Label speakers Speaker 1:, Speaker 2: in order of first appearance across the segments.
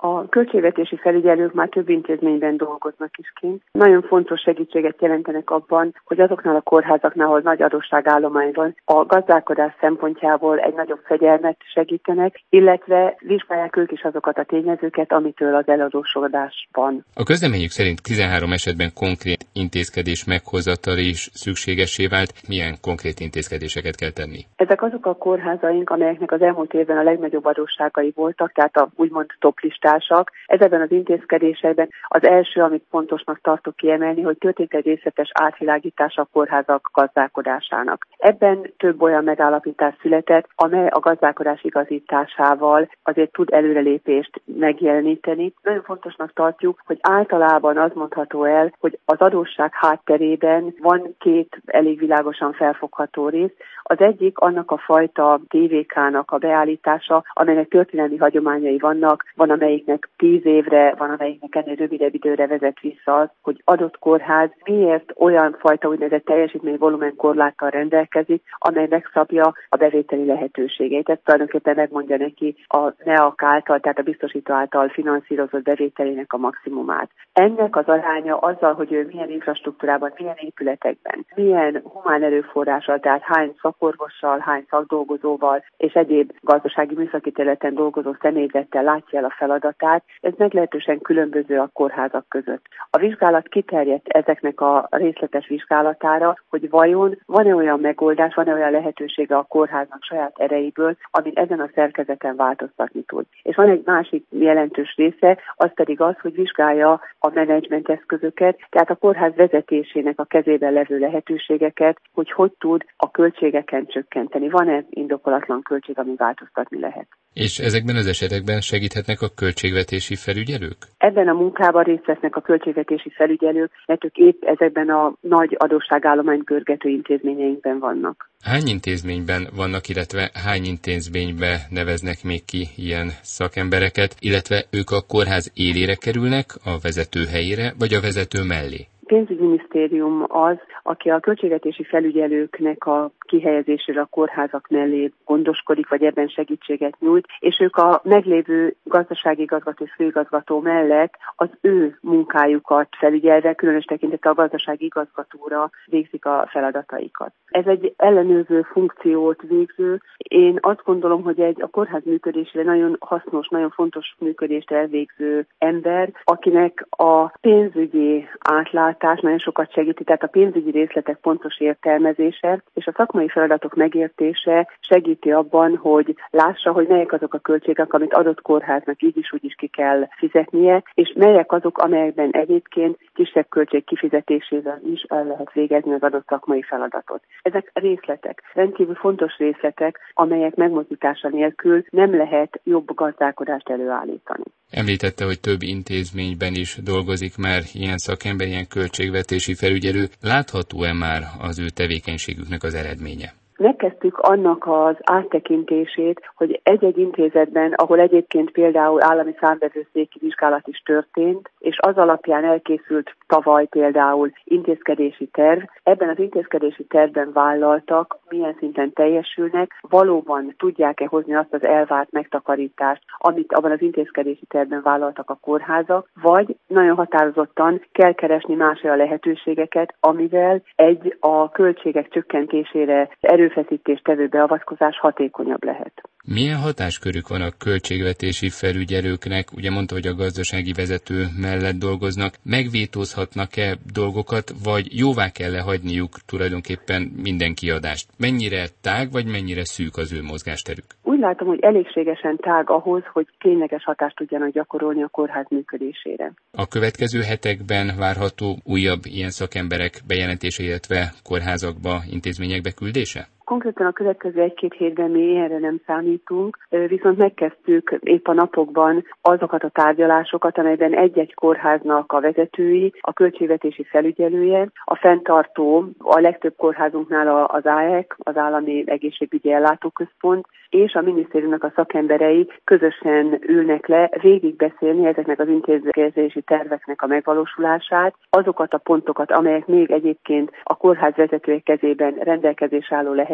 Speaker 1: A költségvetési felügyelők már több intézményben dolgoznak is kint. Nagyon fontos segítséget jelentenek abban, hogy azoknál a kórházaknál, ahol nagy adósságállomány van, a gazdálkodás szempontjából egy nagyobb fegyelmet segítenek, illetve vizsgálják ők is azokat a tényezőket, amitől az eladósodás van.
Speaker 2: A közleményük szerint 13 esetben konkrét intézkedés meghozatal is szükségessé vált. Milyen konkrét intézkedéseket kell tenni?
Speaker 1: Ezek azok a kórházaink, amelyeknek az elmúlt évben a legnagyobb adósságai voltak, tehát a úgymond toplistásak. Ezekben az intézkedésekben az első, amit fontosnak tartok kiemelni, hogy történt egy részletes átvilágítása a kórházak gazdálkodásának. Ebben több olyan megállapítás született, amely a gazdálkodás igazításával azért tud előrelépést megjeleníteni. Nagyon fontosnak tartjuk, hogy általában az mondható el, hogy az adósság hátterében van két elég világosan felfogható rész. Az egyik annak a fajta TVK-nak a beállítása, amelynek történelmi hagyományai vannak, van amelyiknek 10 évre, van amelyiknek ennél rövidebb időre vezet vissza az, hogy adott kórház miért olyan fajta úgynevezett teljesítményvolumen korláttal rendelkezik, amely megszabja a bevételi lehetőségeit. Ez tulajdonképpen megmondja neki a NEAK által, tehát a biztosító által finanszírozott bevételének a maximumát. Ennek az aránya azzal, hogy ő milyen infrastruktúrában, milyen épületekben, milyen humán erőforrással, tehát hány szakorvossal, hány szakdolgozóval és egyéb gazdasági műszaki területen dolgozó személyzettel látja el a feladatát, ez meglehetősen különböző a kórházak között. A vizsgálat kiterjedt ezeknek a részletes vizsgálatára, hogy vajon van-e olyan megoldás, van-e olyan lehetősége a kórháznak saját ereiből, amin ezen a szerkezeten változtatni tud. És van egy másik jelentős része, az pedig az, hogy vizsgálja a menedzsment eszközöket, tehát a kórház vezetésének a kezében levő lehetőségeket, hogy tud a költségeken csökkenteni. Van-e indokolatlan költség, ami változtatni lehet?
Speaker 2: És ezekben az esetekben segíthetnek a költségvetési felügyelők?
Speaker 1: Ebben a munkában részt vesznek a költségvetési felügyelők, mert ők épp ezekben a nagy adósságállományt görgető intézményeinkben vannak.
Speaker 2: Hány intézményben vannak, illetve hány intézménybe neveznek még ki ilyen szakembereket, illetve ők a kórház élére kerülnek, a vezető helyére, vagy a vezető mellé?
Speaker 1: A pénzügyminisztérium az, aki a költségvetési felügyelőknek a kihelyezésére a kórházak mellé gondoskodik, vagy ebben segítséget nyújt, és ők a meglévő gazdasági igazgató és főigazgató mellett az ő munkájukat felügyelve, különös tekintettel a gazdasági igazgatóra végzik a feladataikat. Ez egy ellenőrző funkciót végző. Én azt gondolom, hogy a kórház működésére nagyon hasznos, nagyon fontos működést elvégző ember, akinek a pénzügyi átlátás nagyon sokat segíti, tehát a pénzügyi részletek pontos értelmezése és a szakmai feladatok megértése segíti abban, hogy lássa, hogy melyek azok a költségek, amit adott kórháznak így is úgy is ki kell fizetnie, és melyek azok, amelyekben egyébként kisebb költség kifizetésével is el lehet végezni az adott szakmai feladatot. Ezek részletek, rendkívül fontos részletek, amelyek megmozdítása nélkül nem lehet jobb gazdálkodást előállítani.
Speaker 2: Említette, hogy több intézményben is dolgozik már ilyen szakember, ilyen költségvetési felügyelő. Látható-e már az ő tevékenységüknek az eredménye?
Speaker 1: Megkezdtük annak az áttekintését, hogy egy-egy intézetben, ahol egyébként például állami számvevőszéki vizsgálat is történt, és az alapján elkészült tavaly például intézkedési terv, ebben az intézkedési tervben vállaltak, milyen szinten teljesülnek, valóban tudják-e hozni azt az elvárt megtakarítást, amit abban az intézkedési tervben vállaltak a kórházak, vagy nagyon határozottan kell keresni más olyan lehetőségeket, amivel a költségek csökkentésére erőfeszítést tevő beavatkozás hatékonyabb lehet.
Speaker 2: Milyen hatáskörük van a költségvetési felügyelőknek? Ugye mondta, hogy a gazdasági vezető mellett dolgoznak. Megvétózhatnak-e dolgokat, vagy jóvá kell-e hagyniuk tulajdonképpen minden kiadást? Mennyire tág, vagy mennyire szűk az ő mozgásterük?
Speaker 1: Úgy látom, hogy elégségesen tág ahhoz, hogy tényleges hatást tudjanak gyakorolni a kórház működésére. A
Speaker 2: következő hetekben várható újabb ilyen szakemberek bejelentése, illetve kórházakba, intézményekbe küldése?
Speaker 1: Konkrétan a következő 1-2 hétben mi erre nem számítunk, viszont megkezdtük épp a napokban azokat a tárgyalásokat, amelyben egy-egy kórháznak a vezetői, a költségvetési felügyelője, a fenntartó, a legtöbb kórházunknál az AEK, az Állami Egészségügyi Ellátóközpont, és a minisztériumnak a szakemberei közösen ülnek le végigbeszélni ezeknek az intézkedési terveknek a megvalósulását, azokat a pontokat, amelyek még egyébként a kórház vezetői kezében rendelkezésre álló lehetőségek,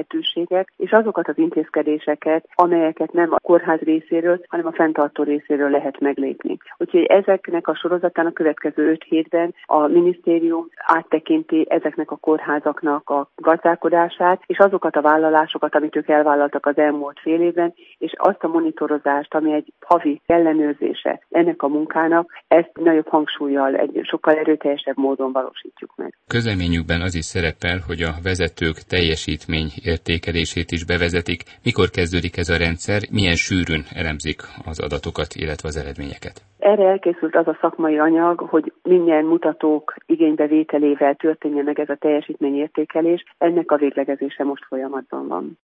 Speaker 1: lehetőségek, és azokat az intézkedéseket, amelyeket nem a kórház részéről, hanem a fenntartó részéről lehet meglépni. Úgyhogy ezeknek a sorozatán a következő 5 hétben a minisztérium áttekinti ezeknek a kórházaknak a gazdálkodását, és azokat a vállalásokat, amit ők elvállaltak az elmúlt fél évben, és azt a monitorozást, ami egy havi ellenőrzése ennek a munkának, ezt nagyobb hangsúllyal, egy sokkal erőteljesebb módon valósítjuk meg.
Speaker 2: Közleményükben az is szerepel, hogy a vezetők teljesítmény értékelését is bevezetik. Mikor kezdődik ez a rendszer, milyen sűrűn elemzik az adatokat, illetve az eredményeket?
Speaker 1: Erre elkészült az a szakmai anyag, hogy minden mutatók igénybevételével történjen meg ez a teljesítményértékelés. Ennek a véglegezése most folyamatban van.